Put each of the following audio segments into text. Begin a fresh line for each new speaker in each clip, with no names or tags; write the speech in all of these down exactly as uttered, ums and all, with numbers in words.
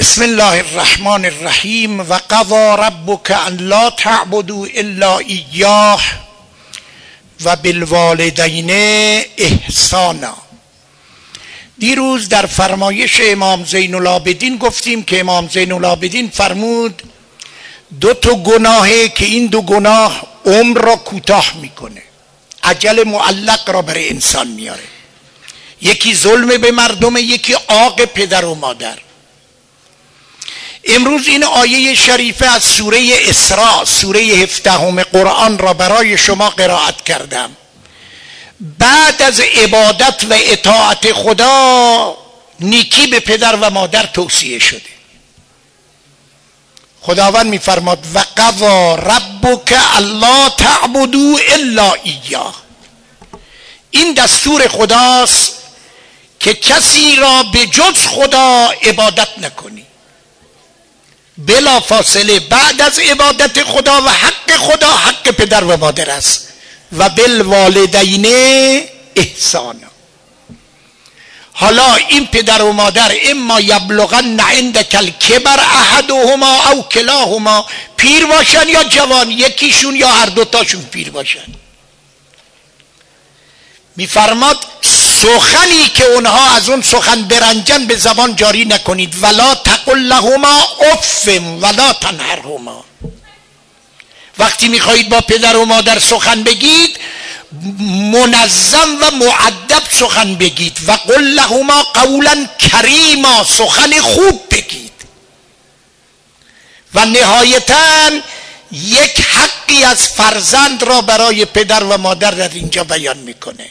بسم الله الرحمن الرحیم و قضی ربک ان لا تعبدوا الا ایاه و بالوالدین احسانا. دیروز در فرمایش امام زین العابدین گفتیم که امام زین العابدین فرمود دو تا گناهه که این دو گناه عمر را کوتاه میکنه، اجل معلق را برای انسان میاره. یکی ظلم به مردم، یکی عاق پدر و مادر. امروز این آیه شریفه از سوره اسراء، سوره هفدهم قرآن را برای شما قرائت کردم. بعد از عبادت و اطاعت خدا نیکی به پدر و مادر توصیه شده. خداوند میفرماد و قضی ربک الا تعبدوا الا ایاه. این دستور خداست که کسی را به جز خدا عبادت نکنی. بلا فاصله بعد از عبادت خدا و حق خدا حق پدر و مادر است. و بالوالدین احسانا. حالا این پدر و مادر اما یبلغن عندک الکبر احدهما او کلاهما، پیر باشن یا جوان، یکیشون یا هر دوتاشون پیر باشن. میفرماد سخنی که اونها از اون سخن برنجن به زبان جاری نکنید. ولا تقل لهما اف ولا تنهرهما. وقتی میخواهید با پدر و مادر سخن بگید منظم و معدب سخن بگید. و قل لهما قولا کریما، سخن خوب بگید. و نهایتاً یک حقی از فرزند را برای پدر و مادر در اینجا بیان میکنه.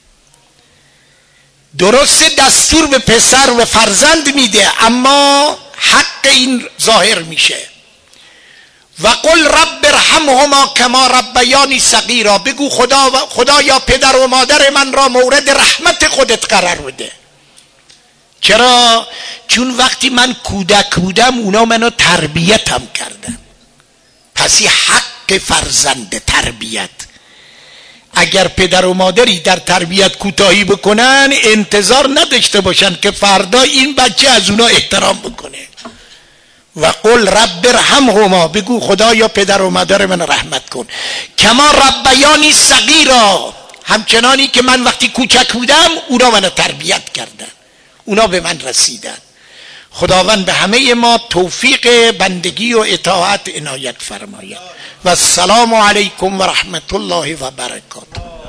درسته دستور به پسر و فرزند میده، اما حق این ظاهر میشه. و قل رب ارحمهما کما ربیانی صغیرا. بگو خدا و خدا یا پدر و مادر من را مورد رحمت خودت قرار بده. چرا؟ چون وقتی من کودک بودم اونا منو تربیتم کردن. پس حق فرزند تربیت. اگر پدر و مادری در تربیت کوتاهی بکنن انتظار نداشته باشن که فردا این بچه از اونا احترام بکنه. و قل رب ارحمهما. بگو خدا یا پدر و مادر من رحمت کن کما ربیانی صغیرا، همچنانی که من وقتی کوچک بودم اونا منو تربیت کردن، اونا به من رسیدن. خداوند به همه ما توفیق بندگی و اطاعت عنایت فرماید. و السلام علیکم و رحمت الله و برکاته.